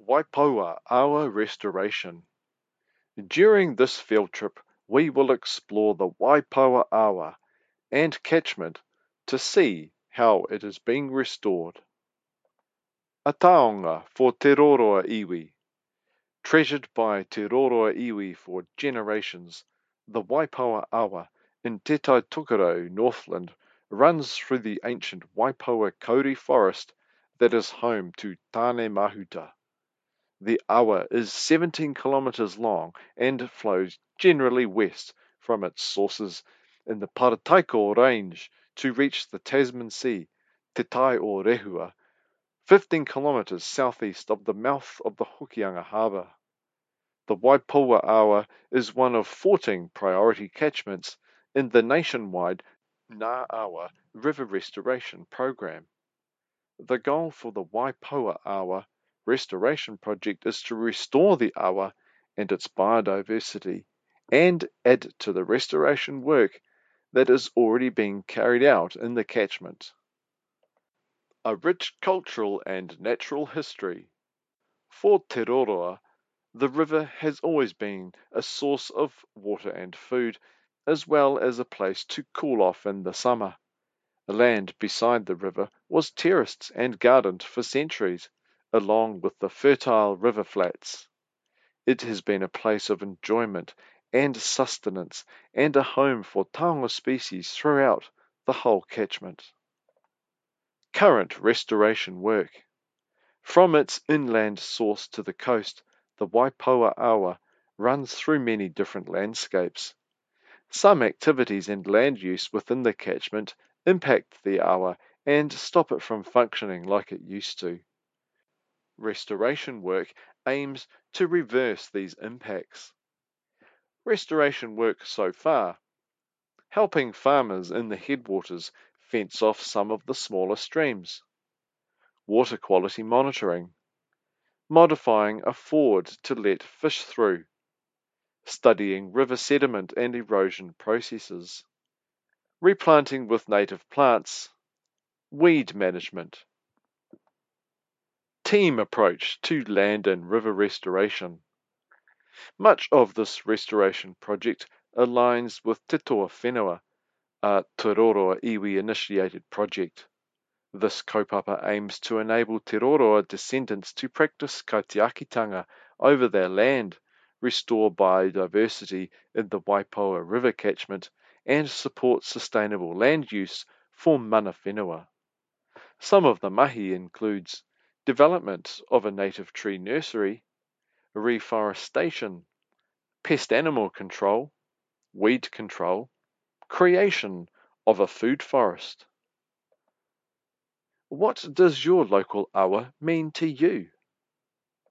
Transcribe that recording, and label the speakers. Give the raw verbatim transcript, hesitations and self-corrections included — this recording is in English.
Speaker 1: Waipoua Awa Restoration. During this field trip, we will explore the Waipoua Awa and catchment to see how it is being restored. A taonga for Te Roroa Iwi. Treasured by Te Roroa Iwi for generations, the Waipoua Awa in Te Tai Tokerau, Northland, runs through the ancient Waipoua Kauri forest that is home to Tāne Mahuta. The awa is seventeen kilometres long and flows generally west from its sources in the Parataiko Range to reach the Tasman Sea, Te Tai o Rehua, fifteen kilometres southeast of the mouth of the Hokianga Harbour. The Waipoua Awa is one of fourteen priority catchments in the nationwide Ngā Awa River Restoration Program. The goal for the Waipoua Awa Restoration Project is to restore the awa and its biodiversity and add to the restoration work that is already being carried out in the catchment. A rich cultural and natural history. For Te Roroa, the river has always been a source of water and food, as well as a place to cool off in the summer. The land beside the river was terraced and gardened for centuries, along with the fertile river flats. It has been a place of enjoyment and sustenance and a home for taonga species throughout the whole catchment. Current restoration work. From its inland source to the coast, the Waipoua Awa runs through many different landscapes. Some activities and land use within the catchment impact the awa and stop it from functioning like it used to. Restoration work aims to reverse these impacts. Restoration work so far: helping farmers in the headwaters fence off some of the smaller streams, water quality monitoring, modifying a ford to let fish through, studying river sediment and erosion processes, replanting with native plants, weed management. Team approach to land and river restoration. Much of this restoration project aligns with Te Toa Whenua, a Te Roroa Iwi initiated project. This kaupapa aims to enable Te Roroa descendants to practice kaitiakitanga over their land, restore biodiversity in the Waipoua River catchment, and support sustainable land use for mana whenua. Some of the mahi includes development of a native tree nursery, reforestation, pest animal control, weed control, creation of a food forest. What does your local awa mean to you?